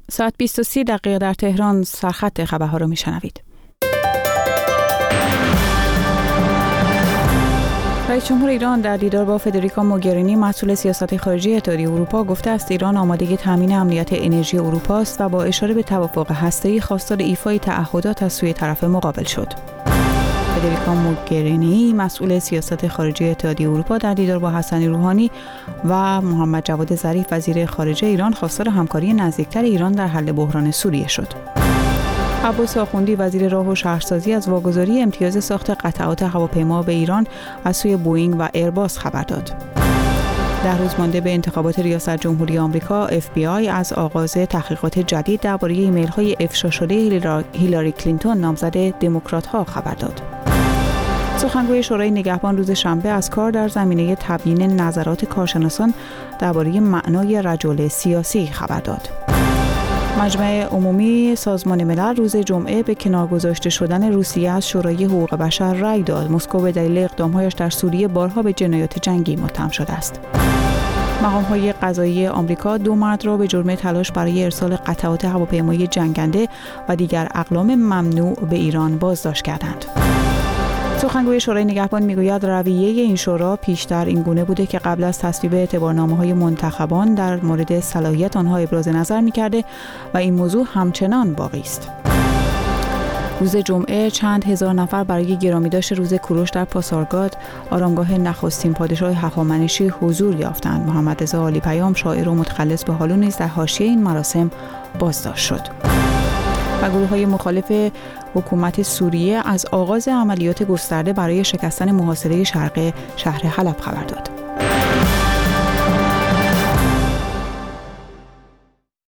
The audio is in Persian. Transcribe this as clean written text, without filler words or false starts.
ساعت 20:30 در تهران سرخط خبرها رو میشنوید. رئیس جمهور ایران در دیدار با فدریکا موگرینی مسئول سیاست خارجی اتحادیه اروپا گفته است ایران آمادگی تامین امنیت انرژی اروپا است و با اشاره به توافق هسته‌ای خواستار ایفای تعهدات از سوی طرف مقابل شد. فدریکا موگرینی مسئول سیاست خارجی اتحادیه اروپا در دیدار با حسن روحانی و محمد جواد ظریف وزیر خارجه ایران خواستار همکاری نزدیکتر ایران در حل بحران سوریه شد. عباس آخوندی وزیر راه و شهرسازی از واگذاری امتیاز ساخت قطعات هواپیما به ایران از سوی بوئینگ و ایرباس خبر داد. 10 روز مانده به انتخابات ریاست جمهوری آمریکا، FBI از آغاز تحقیقات جدید درباره ایمیل‌های افشا شده هیلاری کلینتون نامزد دموکرات‌ها خبر داد. سخنگوی شورای نگهبان روز شنبه از کار در زمینه تبیین نظرات کارشناسان درباره معنای رجل سیاسی خبر داد. مجمع عمومی سازمان ملل روز جمعه به کنار گذاشته شدن روسیه از شورای حقوق بشر رأی داد. مسکو به دلیل اقدام‌هایش در سوریه بارها به جنایات جنگی متهم شده است. مقام‌های قضایی آمریکا 2 مرد را به جرم تلاش برای ارسال قطعات هواپیمای جنگنده و دیگر اقلام ممنوع به ایران بازداشت کردند. سخنگوی شورای نگهبان میگوید رویه این شورا پیشتر این گونه بوده که قبل از تصویب اعتبارنامه‌های منتخبان در مورد صلاحیت آنها ابراز نظر می‌کرده و این موضوع همچنان باقی است. روز جمعه چند هزار نفر برای گرامیداشت روز کوروش در پاسارگاد، آرامگاه نخستین پادشاه هخامنشی حضور یافتند. محمد رضا عالی پیام شاعر و متخلص به حالو نیز در حاشیه این مراسم بازداشت شد. و گروه‌های مخالف حکومت سوریه از آغاز عملیات گسترده برای شکستن محاصره شرق شهر حلب خبر داد.